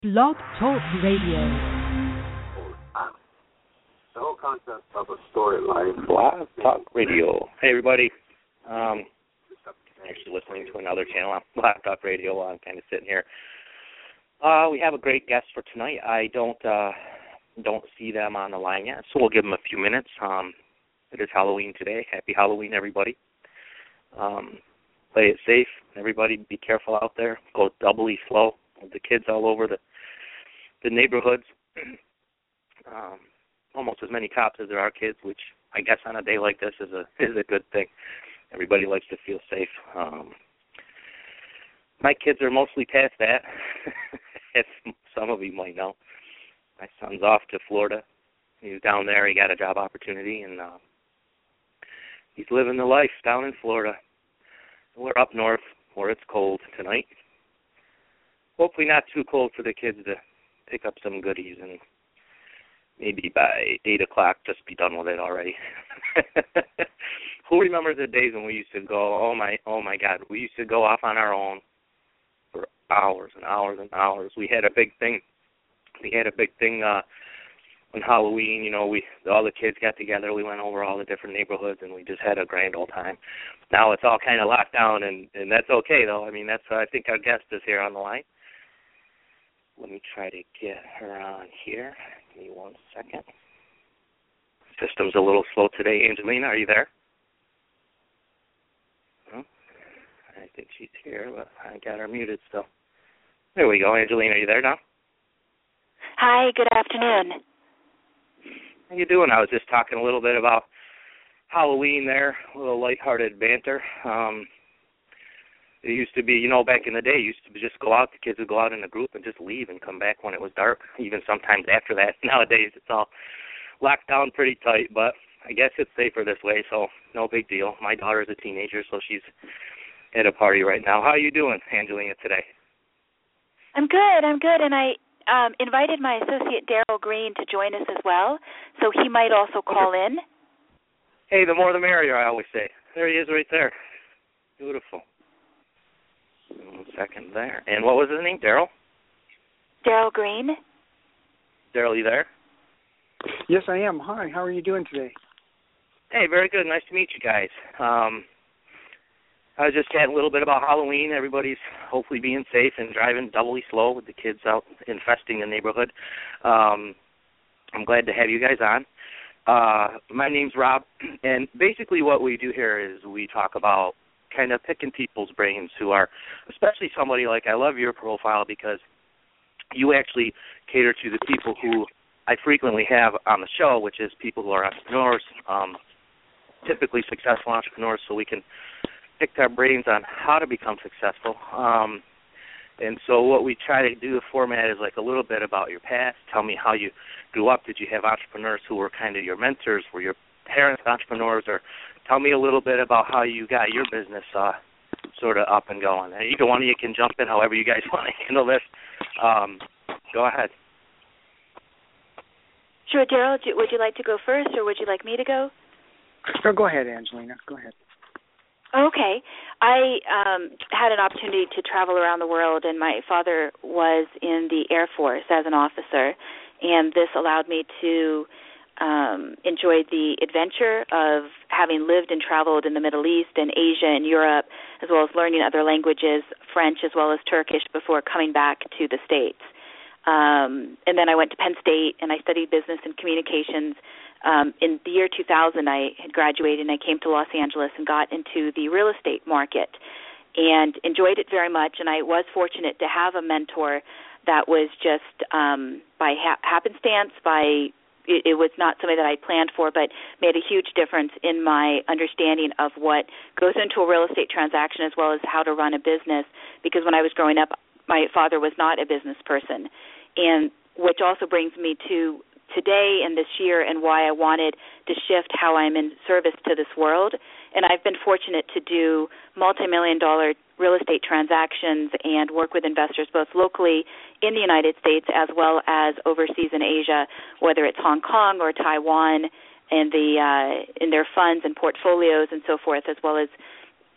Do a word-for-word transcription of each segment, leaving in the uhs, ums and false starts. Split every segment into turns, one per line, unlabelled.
Blog Talk Radio.
The whole concept of a storyline.
Blog Talk Radio. Hey, everybody. Um, I'm actually listening to another channel on Blog Talk Radio while I'm kind of sitting here. Uh, we have a great guest for tonight. I don't uh, don't see them on the line yet, so we'll give them a few minutes. Um, it is Halloween today. Happy Halloween, everybody. Um, play it safe. Everybody be careful out there. Go doubly slow. The kids all over the the neighborhoods. Um, almost as many cops as there are kids, which I guess on a day like this is a is a good thing. Everybody likes to feel safe. Um, my kids are mostly past that, as some of you might know. My son's off to Florida. He's down there. He got a job opportunity, and uh, he's living the life down in Florida. We're up north where it's cold tonight. Hopefully not too cold for the kids to pick up some goodies and maybe by eight o'clock just be done with it already. Who remembers the days when we used to go, oh my oh my God, we used to go off on our own for hours and hours and hours. We had a big thing. We had a big thing uh, on Halloween. You know, we all the kids got together. We went over all the different neighborhoods, and we just had a grand old time. Now it's all kind of locked down, and, and that's okay, though. I mean, that's I think our guest is here on the line. Let me try to get her on here. Give me one second. System's a little slow today. Angelina, are you there? Oh, I think she's here, but I got her muted still. There we go. Angelina, are you there now?
Hi, good afternoon.
How you doing? I was just talking a little bit about Halloween there, a little lighthearted banter. Um, it used to be, you know, back in the day, it used to just go out, the kids would go out in a group and just leave and come back when it was dark, even sometimes after that. Nowadays, it's all locked down pretty tight, but I guess it's safer this way, so no big deal. My daughter's a teenager, so she's at a party right now. How are you doing, Angelina, today?
I'm good, I'm good, and I um, invited my associate Daryl Green to join us as well, so he might also call in.
Hey, the more the merrier, I always say. There he is right there. Beautiful. One second there. And what was his name, Daryl?
Daryl Green.
Daryl, you there?
Yes, I am. Hi, how are you doing today?
Hey, very good. Nice to meet you guys. Um, I was just chatting a little bit about Halloween. Everybody's hopefully being safe and driving doubly slow with the kids out infesting the neighborhood. Um, I'm glad to have you guys on. Uh, my name's Rob, and basically what we do here is we talk about kind of picking people's brains who are, especially somebody like, I love your profile because you actually cater to the people who I frequently have on the show, which is people who are entrepreneurs, um, typically successful entrepreneurs, so we can pick their brains on how to become successful. Um, and so what we try to do, the format is like a little bit about your past. Tell me how you grew up. Did you have entrepreneurs who were kind of your mentors? Were your parents entrepreneurs? Or tell me a little bit about how you got your business uh, sort of up and going. Either one of you can jump in however you guys want to handle this. Um, go ahead.
Sure, Daryl, would you like to go first, or would you like me to go?
No, go ahead, Angelina. Go ahead.
Okay. I um, had an opportunity to travel around the world, and my father was in the Air Force as an officer, and this allowed me to um, enjoy the adventure of having lived and traveled in the Middle East and Asia and Europe, as well as learning other languages, French as well as Turkish, before coming back to the States. Um, and then I went to Penn State, and I studied business and communications. Um, in the year two thousand, I had graduated, and I came to Los Angeles and got into the real estate market and enjoyed it very much. And I was fortunate to have a mentor that was just um, by ha- happenstance, by it, it was not something that I planned for, but made a huge difference in my understanding of what goes into a real estate transaction as well as how to run a business, because when I was growing up, my father was not a business person, and which also brings me to today and this year and why I wanted to shift how I'm in service to this world. And I've been fortunate to do multi-million dollar real estate transactions and work with investors both locally in the United States as well as overseas in Asia, whether it's Hong Kong or Taiwan, and the uh, in their funds and portfolios and so forth, as well as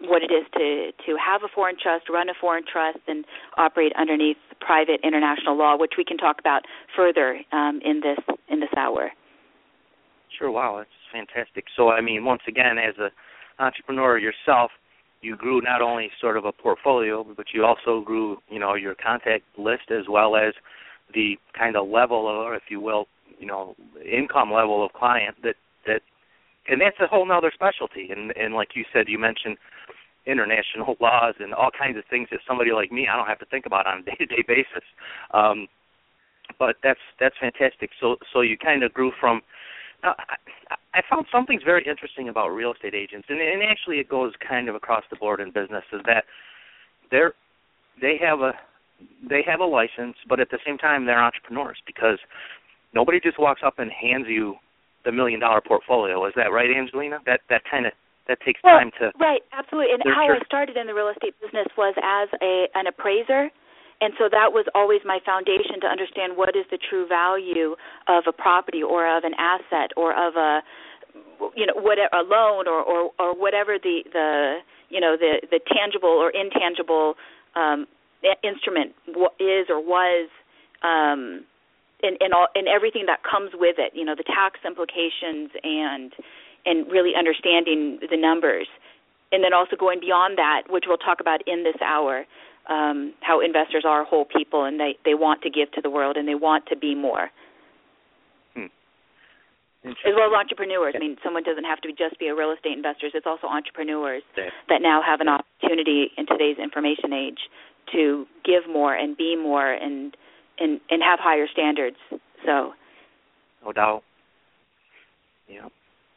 what it is to, to have a foreign trust, run a foreign trust, and operate underneath private international law, which we can talk about further um, in this in this hour.
Sure. Wow, that's fantastic. So, I mean, once again, as an entrepreneur yourself, you grew not only sort of a portfolio, but you also grew, you know, your contact list as well as the kind of level, or if you will, you know, income level of client that, that and that's a whole nother specialty. And, and like you said, you mentioned international laws and all kinds of things that somebody like me, I don't have to think about on a day-to-day basis. Um, but that's that's fantastic. So so you kind of grew from, uh, I, I found something's very interesting about real estate agents, and, and actually it goes kind of across the board in business, is that they're, they have a they have a license, but at the same time they're entrepreneurs, because nobody just walks up and hands you the million dollar portfolio. Is that right, Angelina? That that kind of that takes
well,
time to
right, absolutely. And how I started in the real estate business was as a an appraiser, and so that was always my foundation to understand what is the true value of a property or of an asset or of a you know what a loan or, or, or whatever the, the you know the, the tangible or intangible um, instrument is or was. Um, And, and, all, and everything that comes with it, you know, the tax implications and and really understanding the numbers. And then also going beyond that, which we'll talk about in this hour, um, how investors are whole people and they, they want to give to the world and they want to be more.
Hmm.
As well as entrepreneurs. I mean, someone doesn't have to just be a real estate investor. It's also entrepreneurs yeah. that now have an opportunity in today's information age to give more and be more and And, and have higher standards. So,
no doubt. Yeah.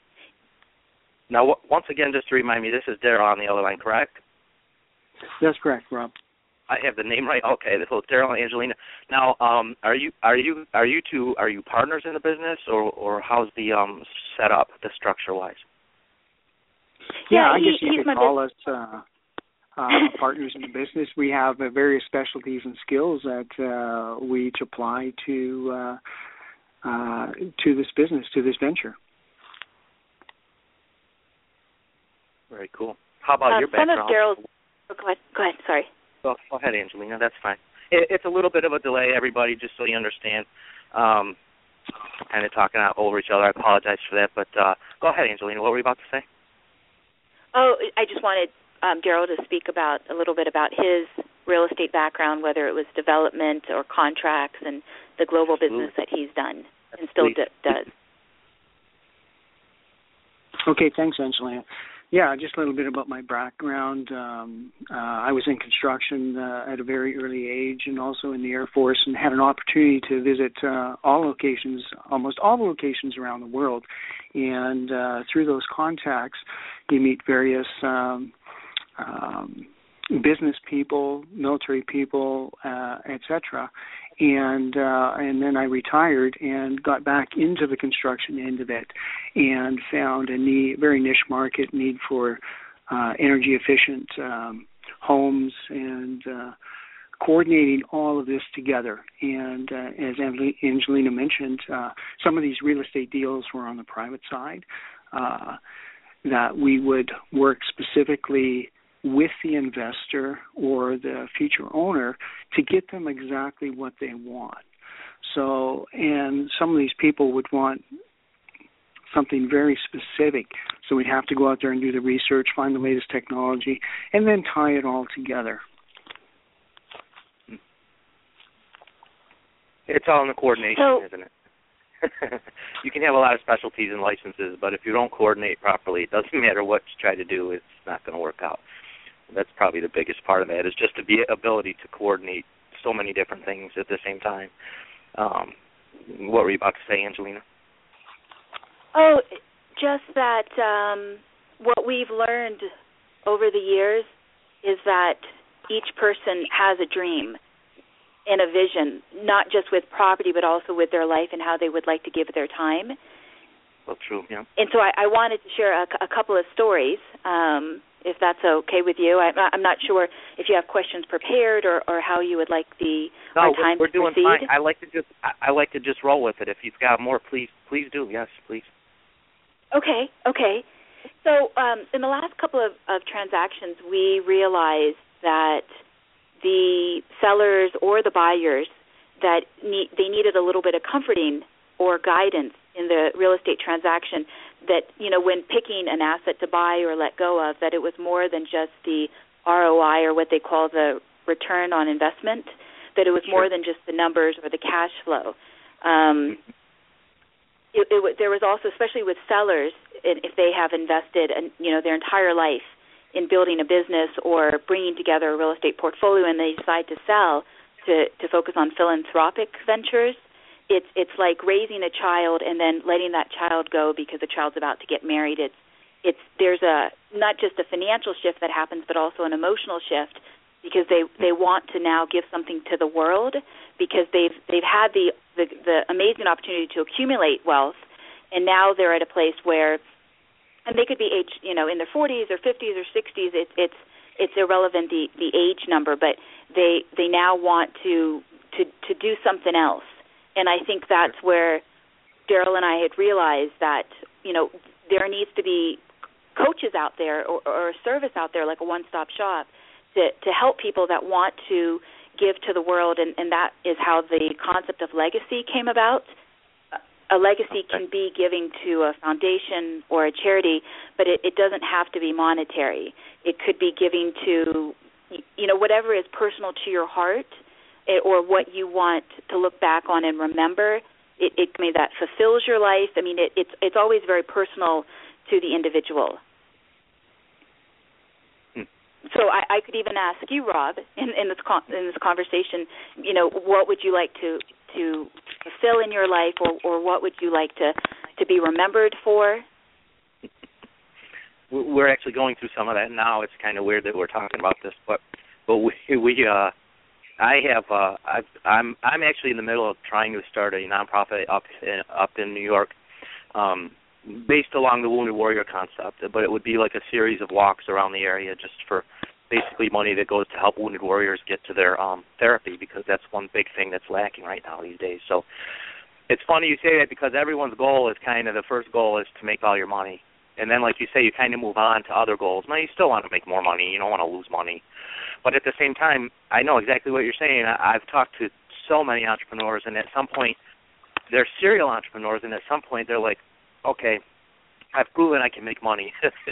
Now, w- once again, just to remind me, this is Daryl on the other line, correct?
That's correct, Rob.
I have the name right. Okay, so it's Daryl and Angelina. Now, um, are you are you are you two are you partners in the business, or, or how's the um set up, the structure wise?
Yeah,
yeah
I
he,
guess you could call
bus-
us. Uh, Uh, partners in the business. We have uh, various specialties and skills that uh, we each apply to uh, uh, to this business, to this venture.
Very cool. How about
um,
your background?
Some of Daryl's. Oh, go ahead. Go ahead. Sorry.
Go, go ahead, Angelina. That's fine. It, it's a little bit of a delay, everybody, just so you understand. Um, kind of talking out over each other. I apologize for that, but uh, go ahead, Angelina. What were you about to say?
Oh, I just wanted. Um, Daryl to speak about a little bit about his real estate background, whether it was development or contracts and the global business that he's done and still d- does.
Okay, thanks, Angelina. Yeah, just a little bit about my background. Um, uh, I was in construction uh, at a very early age and also in the Air Force, and had an opportunity to visit uh, all locations, almost all the locations around the world. And uh, through those contacts, you meet various um, Um, business people, military people, uh, et cetera, and uh, and then I retired and got back into the construction end of it, and found a need, very niche market need for uh, energy efficient um, homes, and uh, coordinating all of this together. And uh, as Angelina mentioned, uh, some of these real estate deals were on the private side, uh, that we would work specifically with the investor or the future owner to get them exactly what they want. So, and some of these people would want something very specific. So we'd have to go out there and do the research, find the latest technology, and then tie it all together.
It's all in the coordination,
so,
isn't it? You can have a lot of specialties and licenses, but if you don't coordinate properly, it doesn't matter what you try to do, it's not going to work out. That's probably the biggest part of that, is just the ability to coordinate so many different things at the same time. Um, what were you about to say, Angelina?
Oh, just that um, what we've learned over the years is that each person has a dream and a vision, not just with property, but also with their life and how they would like to give their time.
Well, true, yeah.
And so I, I wanted to share a, a couple of stories, um, if that's okay with you. I, I'm not sure if you have questions prepared or, or how you would like the
no,
our time
we're
to
doing
proceed.
fine. I like to just I, I like to just roll with it. If you've got more, please please do. Yes, please.
Okay, okay. So um, in the last couple of, of transactions, we realized that the sellers or the buyers that need, they needed a little bit of comforting or guidance in the real estate transaction, that, you know, when picking an asset to buy or let go of, that it was more than just the R O I, or what they call the return on investment, that it was more than just the numbers or the cash flow. Um, it, it, there was also, especially with sellers, if they have invested, you know, their entire life in building a business or bringing together a real estate portfolio, and they decide to sell to, to focus on philanthropic ventures, it's it's like raising a child and then letting that child go because the child's about to get married. It's it's there's a not just a financial shift that happens, but also an emotional shift, because they, they want to now give something to the world, because they've they've had the, the the amazing opportunity to accumulate wealth, and now they're at a place where, and they could be age, you know, in their forties or fifties or sixties. It's it's it's irrelevant the, the age number, but they they now want to to to do something else. And I think that's where Daryl and I had realized that, you know, there needs to be coaches out there, or, or a service out there, like a one-stop shop, to to help people that want to give to the world, and, and that is how the concept of legacy came about. A legacy can be giving to a foundation or a charity, but it, it doesn't have to be monetary. It could be giving to, you know, whatever is personal to your heart, it, or what you want to look back on and remember. It, it I mean, that fulfills your life. I mean, it, it's it's always very personal to the individual. Hmm. So I, I could even ask you, Rob, in, in this con- in this conversation, you know, what would you like to to fulfill in your life, or, or what would you like to, to be remembered for?
We're actually going through some of that now. It's kind of weird that we're talking about this, but but we we uh I have uh I've, I'm I'm actually in the middle of trying to start a nonprofit up in, up in New York, um, based along the Wounded Warrior concept, but it would be like a series of walks around the area just for basically money that goes to help wounded warriors get to their um, therapy, because that's one big thing that's lacking right now these days. So it's funny you say that, because everyone's goal is kind of, the first goal is to make all your money. And then, like you say, you kind of move on to other goals. Now, you still want to make more money. You don't want to lose money. But at the same time, I know exactly what you're saying. I, I've talked to so many entrepreneurs, and at some point, they're serial entrepreneurs, and at some point they're like, okay, I've proven I can make money.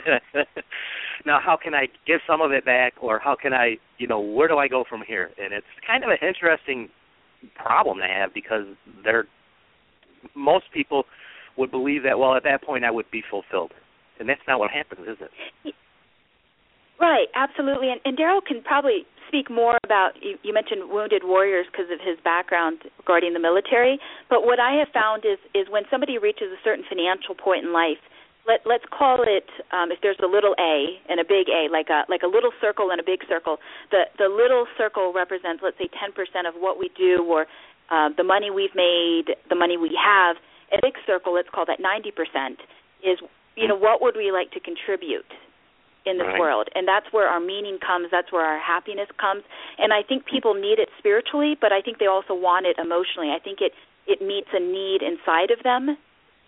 Now, how can I give some of it back, or how can I, you know, where do I go from here? And it's kind of an interesting problem to have, because they're, most people would believe that, well, at that point I would be fulfilled. And that's not what happens, is it?
Right, absolutely. And, and Daryl can probably speak more about, you, you mentioned Wounded Warriors because of his background regarding the military, but what I have found is, is when somebody reaches a certain financial point in life, Let, let's call it, um, if there's a little A and a big A, like a like a little circle and a big circle, the, the little circle represents, let's say, ten percent of what we do, or uh, the money we've made, the money we have. A big circle, let's call that ninety percent, is, you know, what would we like to contribute in this
right.
world? And that's where our meaning comes, that's where our happiness comes. And I think people need it spiritually, but I think they also want it emotionally. I think it, it meets a need inside of them.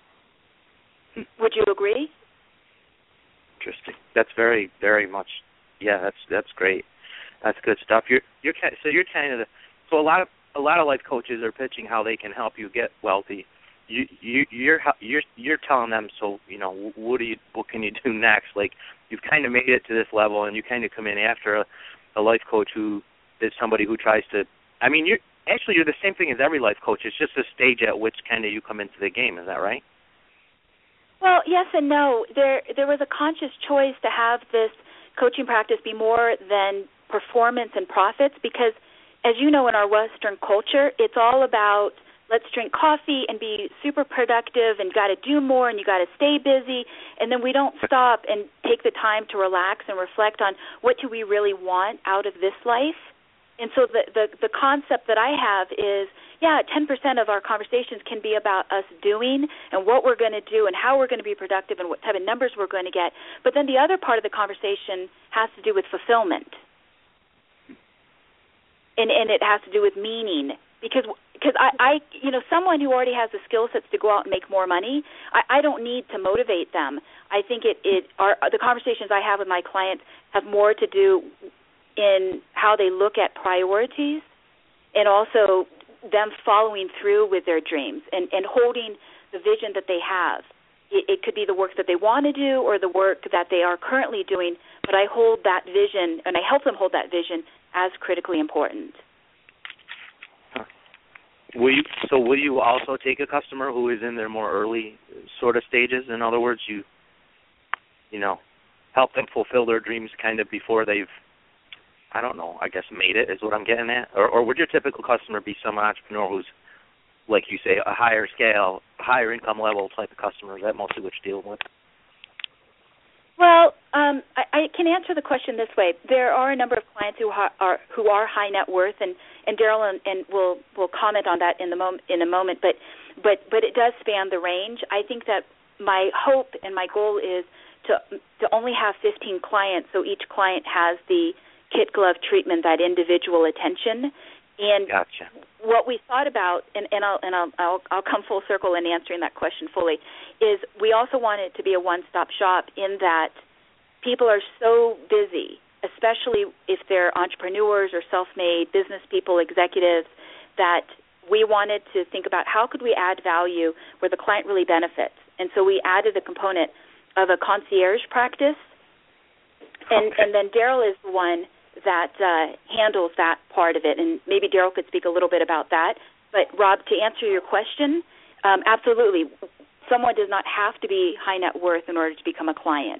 Would you agree?
Interesting. That's very, very much. Yeah, that's that's great. That's good stuff. You're you're so you're kind of the, so a lot of a lot of life coaches are pitching how they can help you get wealthy. You you you're you're you're telling them, so you know, what do you what can you do next? Like, you've kind of made it to this level, and you kind of come in after a, a life coach who is somebody who tries to. I mean, you're actually you're the same thing as every life coach. It's just a stage at which kind of you come into the game. Is that right?
Well, yes and no. There there was a conscious choice to have this coaching practice be more than performance and profits, because, as you know, in our Western culture, it's all about let's drink coffee and be super productive, and got to do more, and you got to stay busy, and then we don't stop and take the time to relax and reflect on what do we really want out of this life. And so the, the, the concept that I have is, yeah, ten percent of our conversations can be about us doing and what we're going to do and how we're going to be productive and what type of numbers we're going to get. But then the other part of the conversation has to do with fulfillment. And, and it has to do with meaning because because I, I you know someone who already has the skill sets to go out and make more money, I, I don't need to motivate them. I think it it are the conversations I have with my clients have more to do in how they look at priorities and also them following through with their dreams and, and holding the vision that they have. It, it could be the work that they want to do or the work that they are currently doing, but I hold that vision and I help them hold that vision as critically important.
Will you, so will you also take a customer who is in their more early sort of stages? In other words, you you know, help them fulfill their dreams kind of before they've, I don't know, I guess made it is what I'm getting at? Or, or would your typical customer be some entrepreneur who's, like you say, a higher scale, higher income level type of customer? Is that mostly what you're dealing with?
Well, um, I, I can answer the question this way. There are a number of clients who ha- are who are high net worth, and, and Daryl and, and will will comment on that in the mom- in a moment. But but but it does span the range. I think that my hope and my goal is to to only have fifteen clients, so each client has the kit glove treatment, that individual attention. And
gotcha.
What we thought about, and, and, I'll, and I'll, I'll, I'll come full circle in answering that question fully, is we also want it to be a one-stop shop in that people are so busy, especially if they're entrepreneurs or self-made business people, executives, that we wanted to think about how could we add value where the client really benefits. And so we added a component of a concierge practice, and,
okay.
and then Daryl is the one that uh, handles that part of it, and maybe Daryl could speak a little bit about that. But, Rob, to answer your question, um, absolutely. Someone does not have to be high net worth in order to become a client.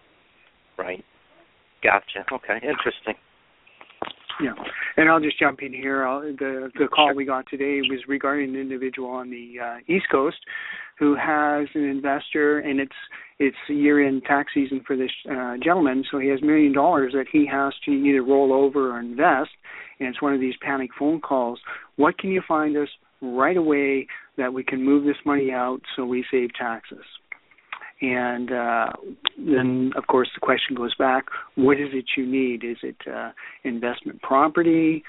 Right. Gotcha. Okay. Interesting.
Yeah, and I'll just jump in here. I'll, the the call we got today was regarding an individual on the uh, East Coast who has an investor, and it's it's year-end tax season for this uh, gentleman, so he has a million dollars that he has to either roll over or invest, and it's one of these panic phone calls. What can you find us right away that we can move this money out so we save taxes? And uh, then, of course, the question goes back, what is it you need? Is it uh, investment property?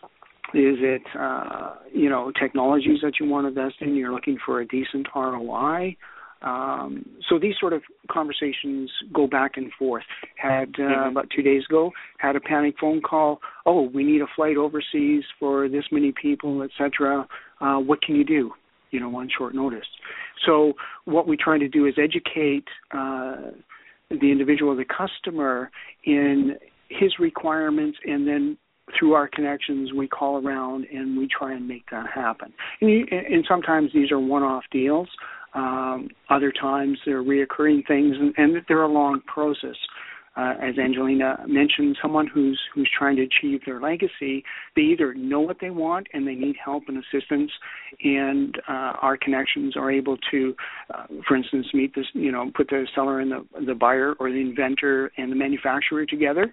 Is it, uh, you know, technologies that you want to invest in? You're looking for a decent R O I? Um, so these sort of conversations go back and forth. Had uh, mm-hmm. about two days ago, had a panic phone call. Oh, we need a flight overseas for this many people, et cetera. Uh, what can you do? You know, on short notice. So what we try to do is educate uh, the individual, the customer, in his requirements, and then through our connections, we call around and we try and make that happen. And, you, and sometimes these are one-off deals. Um, other times they're reoccurring things, and, and they're a long process. Uh, as Angelina mentioned, someone who's who's trying to achieve their legacy, they either know what they want and they need help and assistance, and uh, our connections are able to, uh, for instance, meet this, you know, put the seller and the the buyer or the inventor and the manufacturer together.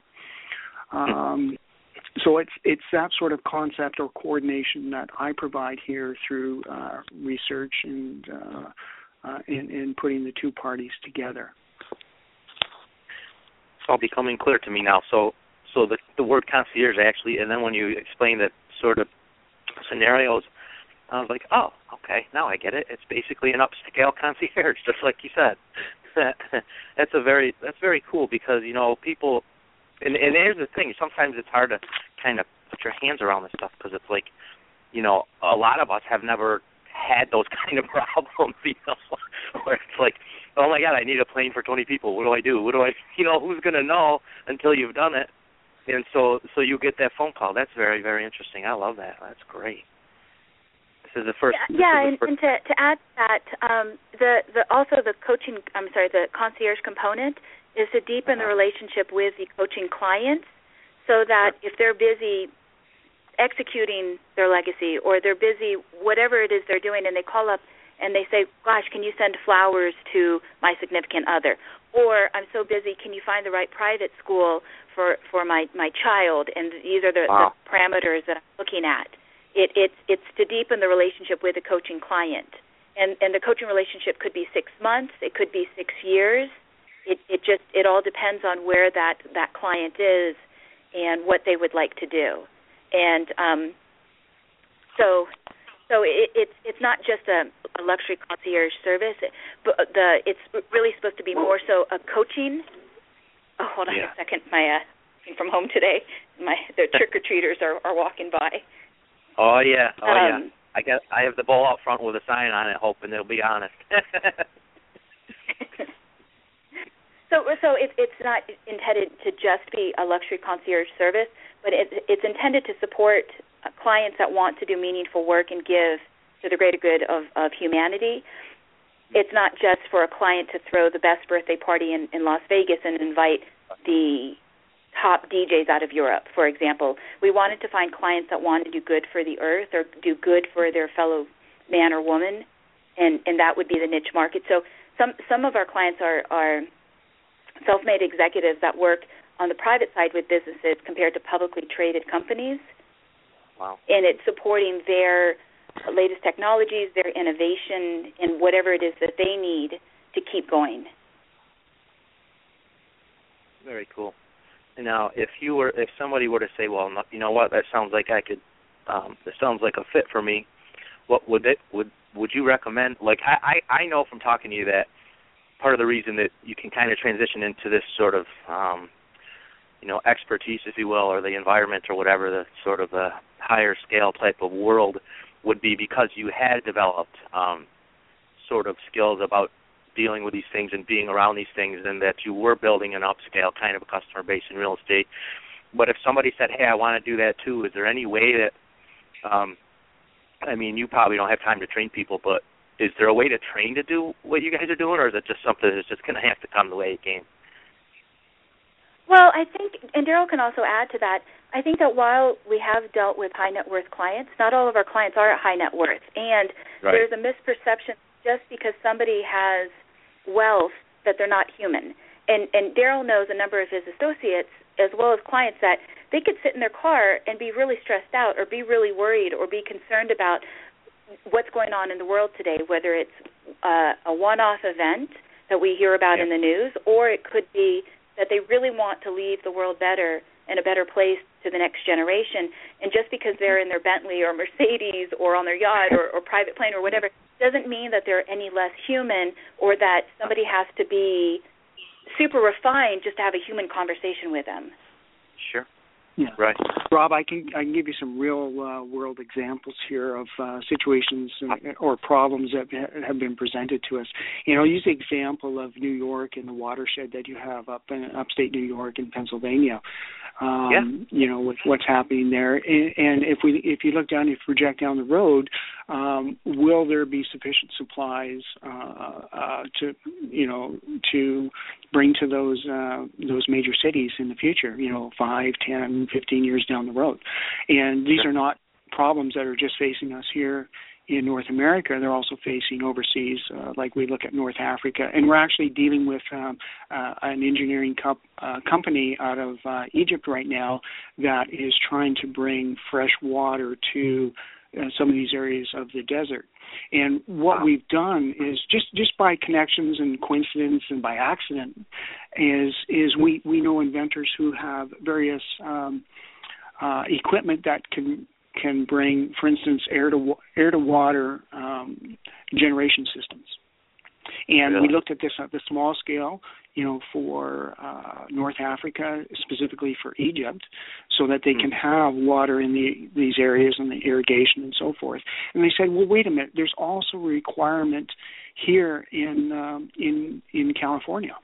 Um, so it's it's that sort of concept or coordination that I provide here through uh, research and uh, uh, in, in putting the two parties together.
It's all becoming clear to me now. So, so the the word concierge actually, and then when you explain that sort of scenarios, I was like, oh, okay, now I get it. It's basically an upscale concierge, just like you said. that's a very that's very cool because you know people, and, and here's the thing. Sometimes it's hard to kind of put your hands around this stuff because it's like, you know, a lot of us have never had those kind of problems, you know, where it's like, oh my God, I need a plane for twenty people. What do I do? What do I, you know, who's going to know until you've done it? And so, so you get that phone call. That's very, very interesting. I love that. That's great. This is the first.
Yeah, yeah
the
and,
first.
and to, to add to that, um, the the also the coaching. I'm sorry, the concierge component is to deepen the relationship with the coaching clients, so that if they're busy executing their legacy or they're busy whatever it is they're doing, and they call up and they say, gosh, can you send flowers to my significant other? Or I'm so busy, can you find the right private school for, for my, my child? And these are the,
wow.
the parameters that I'm looking at. It, it's it's to deepen the relationship with the coaching client. And, and the coaching relationship could be six months. It could be six years. It, it just it all depends on where that, that client is and what they would like to do. And um, So, so it, it's it's not just a, a luxury concierge service, but the it's really supposed to be more so a coaching. Oh, hold on
yeah.
a second. My uh, from home today. My the trick or treaters are, are walking by.
Oh yeah, oh
um,
yeah. I guess I have the bowl out front with a sign on it, hoping they'll be honest.
so, so it, it's not intended to just be a luxury concierge service, but it, it's intended to support clients that want to do meaningful work and give to the greater good of, of humanity. It's not just for a client to throw the best birthday party in, in Las Vegas and invite the top D Js out of Europe, for example. We wanted to find clients that wanted to do good for the earth or do good for their fellow man or woman, and, and that would be the niche market. So some some of our clients are, are self-made executives that work on the private side with businesses compared to publicly traded companies.
Wow.
And it's supporting their latest technologies, their innovation, and whatever it is that they need to keep going.
Very cool. Now, if you were, if somebody were to say, well, you know what, that sounds like I could, um, that sounds like a fit for me, what would it, would would you recommend? Like, I, I, I know from talking to you that part of the reason that you can kind of transition into this sort of, um, you know, expertise, if you will, or the environment or whatever, the sort of a higher scale type of world would be because you had developed um, sort of skills about dealing with these things and being around these things, and that you were building an upscale kind of a customer base in real estate. But if somebody said, hey, I want to do that too, is there any way that, um, I mean, you probably don't have time to train people, but is there a way to train to do what you guys are doing, or is it just something that's just going to have to come the way it came?
Well, I think, and Daryl can also add to that, I think that while we have dealt with high net worth clients, not all of our clients are at high net worth. And
right.
There's a misperception just because somebody has wealth that they're not human. And, and Daryl knows a number of his associates as well as clients that they could sit in their car and be really stressed out or be really worried or be concerned about what's going on in the world today, whether it's uh, a one-off event that we hear about
yep.
in the news, or it could be that they really want to leave the world better and a better place to the next generation. And just because they're in their Bentley or Mercedes or on their yacht or, or private plane or whatever doesn't mean that they're any less human or that somebody has to be super refined just to have a human conversation with them.
Sure.
Yeah.
Right.
Rob, I can I can give you some real uh, world examples here of uh, situations or problems that have been presented to us. You know, use the example of New York and the watershed that you have up in upstate New York and Pennsylvania. Um,
yeah.
You know, with what's happening there, and, and if we if you look down, if you project down the road, um, will there be sufficient supplies uh, uh, to you know to bring to those uh, those major cities in the future? You know, five, ten, fifteen years down the road, and these
sure.
are not problems that are just facing us here in North America. They're also facing overseas, uh, like we look at North Africa. And we're actually dealing with um, uh, an engineering co- uh, company out of uh, Egypt right now that is trying to bring fresh water to uh, some of these areas of the desert. And what
wow. we've
done is just, just by connections and coincidence and by accident is is we, we know inventors who have various um, uh, equipment that can can bring, for instance, air to air to water um, generation systems. And
really?
we looked at this at the small scale, you know, for uh, North Africa, specifically for Egypt, so that they mm-hmm. can have water in the, these areas and the irrigation and so forth. And they said, well, wait a minute, there's also a requirement here in um, in in California.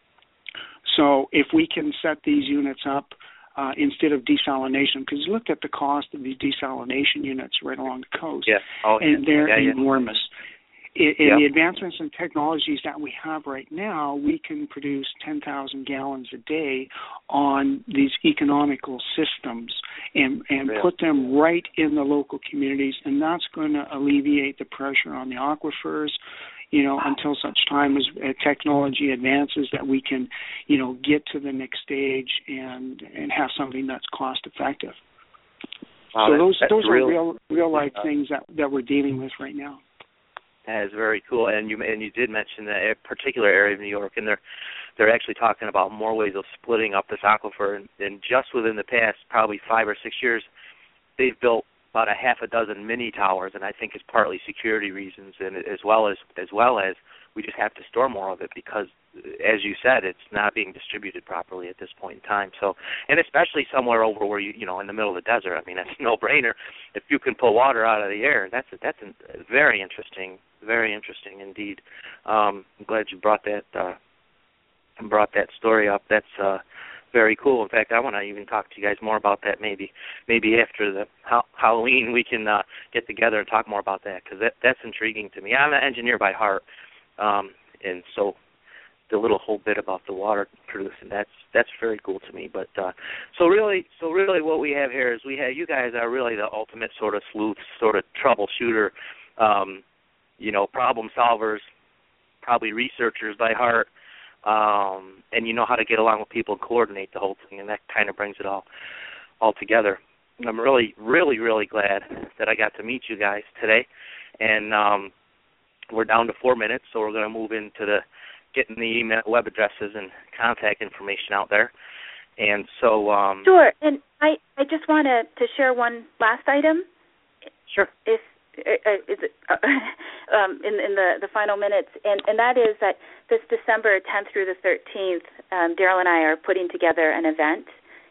So if we can set these units up Uh, instead of desalination, because you looked at the cost of these desalination units right along the coast,
yeah. oh,
and
yeah.
they're
yeah,
enormous.
Yeah.
In
yeah.
the advancements and technologies that we have right now, we can produce ten thousand gallons a day on these economical systems and, and
really?
put them right in the local communities, and that's going to alleviate the pressure on the aquifers, you know, wow. until such time as uh, technology advances that we can, you know, get to the next stage and and have something that's cost effective.
Wow,
so
that's,
those
that's
those
real,
are real real life
uh,
things that, that we're dealing with right now.
That is very cool, and you and you did mention that particular area of New York, and they're they're actually talking about more ways of splitting up this aquifer, and, and just within the past probably five or six years, they've built about a half a dozen mini towers, and I think it's partly security reasons, and as well as as well as we just have to store more of it because, as you said, it's not being distributed properly at this point in time. So, and especially somewhere over where you, you know, in the middle of the desert. I mean, that's a no-brainer. If you can pull water out of the air, that's a, that's a very interesting, very interesting indeed. Um, I'm glad you brought that uh, brought that story up. That's uh, very cool. In fact, I want to even talk to you guys more about that. Maybe, maybe after the ha- Halloween, we can uh, get together and talk more about that because that, that's intriguing to me. I'm an engineer by heart. Um, and so the little whole bit about the water producing, that's that's very cool to me. But uh, so really, so really, what we have here is we have you guys are really the ultimate sort of sleuth, sort of troubleshooter, um, you know, problem solvers, probably researchers by heart, um, and you know how to get along with people and coordinate the whole thing, and that kind of brings it all all together. I'm really, really, really glad that I got to meet you guys today, and um, we're down to four minutes, so we're going to move into the getting the email, web addresses and contact information out there. And so, um,
sure. And I, I just want to, to share one last item.
Sure.
If uh, is it, uh, um, in in the, the final minutes, and, and that is that this December tenth through the thirteenth, um, Daryl and I are putting together an event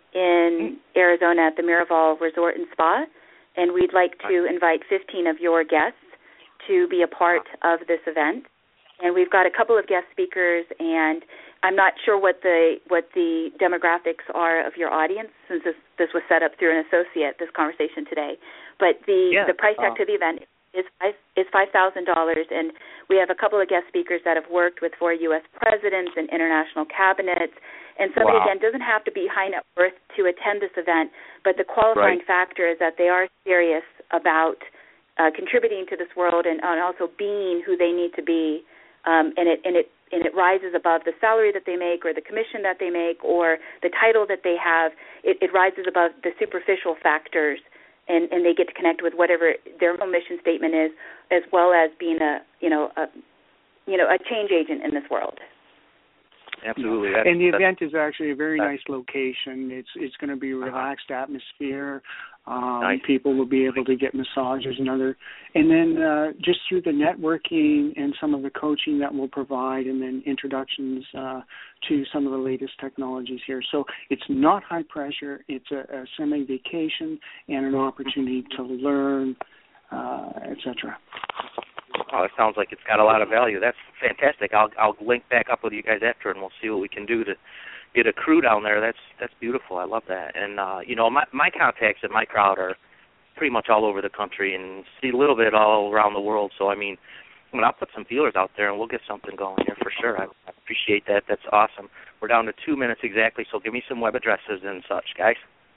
in mm-hmm. Arizona at the Miraval Resort and Spa, and we'd like to invite fifteen of your guests to be a part of this event. And we've got a couple of guest speakers, and I'm not sure what the what the demographics are of your audience, since this, this was set up through an associate, this conversation today. But the,
yeah.
the price tag uh, to the event is five is five thousand dollars, and we have a couple of guest speakers that have worked with four U S presidents and international cabinets. And somebody,
wow.
again, doesn't have to be high net worth to attend this event, but the qualifying
right. factor
is that they are serious about Uh, contributing to this world and, and also being who they need to be, um, and it and it and it rises above the salary that they make or the commission that they make or the title that they have. It, it rises above the superficial factors, and, and they get to connect with whatever their own mission statement is, as well as being a you know a you know a change agent in this world.
Absolutely. That's,
and the
that's,
event is actually a very nice location. It's it's going to be a relaxed atmosphere. Um,
nice.
People will be able to get massages and other, and then uh, just through the networking and some of the coaching that we'll provide, and then introductions uh, to some of the latest technologies here. So it's not high pressure. It's a, a semi-vacation and an opportunity to learn, uh, et cetera.
Oh, it sounds like it's got a lot of value. That's fantastic. I'll I'll link back up with you guys after, and we'll see what we can do to get a crew down there. That's that's beautiful. I love that. And uh, you know, my my contacts at my crowd are pretty much all over the country and see a little bit all around the world. So I mean, I mean, I'll put some feelers out there, and we'll get something going here for sure. I, I appreciate that. That's awesome. We're down to two minutes exactly. So give me some web addresses and such, guys.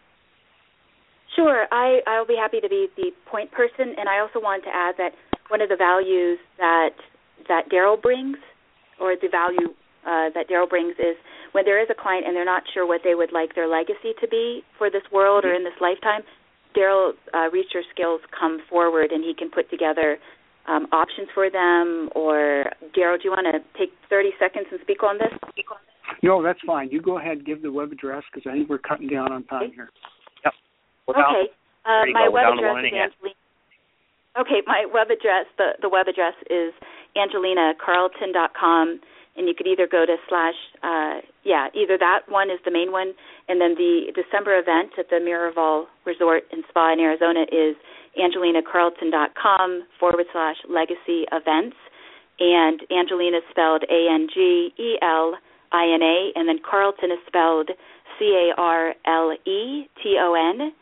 Sure. I I'll be happy to be the point person, and I also want to add that one of the values that that Daryl brings, or the value uh, that Daryl brings, is when there is a client and they're not sure what they would like their legacy to be for this world or in this lifetime, Daryl's uh, research skills come forward, and he can put together um, options for them. Or, Daryl, do you want to take thirty seconds and speak on this? Speak on this?
No, that's fine. You go ahead and give the web address, because I think we're cutting down on time here.
Yep.
We're okay. Uh, my
go.
web
down
address is Angelina. Okay, my web address, the, the web address is angelina carlton dot com, and you could either go to slash, uh, yeah, either that one is the main one, and then the December event at the Miraval Resort and Spa in Arizona is angelina carlton dot com forward slash legacy events, and Angelina is spelled A N G E L I N A, and then Carlton is spelled C A R L E T O N.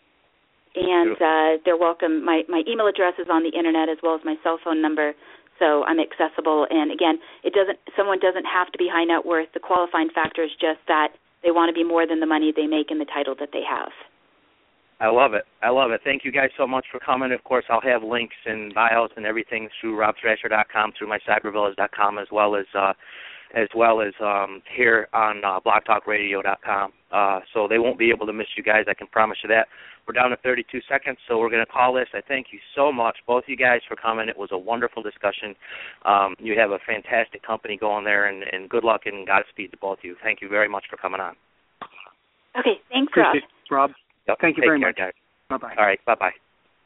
And uh, they're welcome. My, my email address is on the internet, as well as my cell phone number, so I'm accessible. And again, it doesn't. Someone doesn't have to be high net worth. The qualifying factor is just that they want to be more than the money they make and the title that they have.
I love it. I love it. Thank you guys so much for coming. Of course, I'll have links and bios and everything through rob thrasher dot com, through my cyber village dot com, as well as uh, as well as um, here on uh, blog talk radio dot com. Uh, so they won't be able to miss you guys. I can promise you that. We're down to thirty-two seconds, so we're going to call this. I thank you so much, both you guys, for coming. It was a wonderful discussion. Um, you have a fantastic company going there, and, and good luck and Godspeed to both of you. Thank you very much for coming on.
Okay, thanks, Rob.
Rob.
Yep.
Thank you
Take
very
care,
much.
Guys.
Bye-bye.
All right, bye-bye.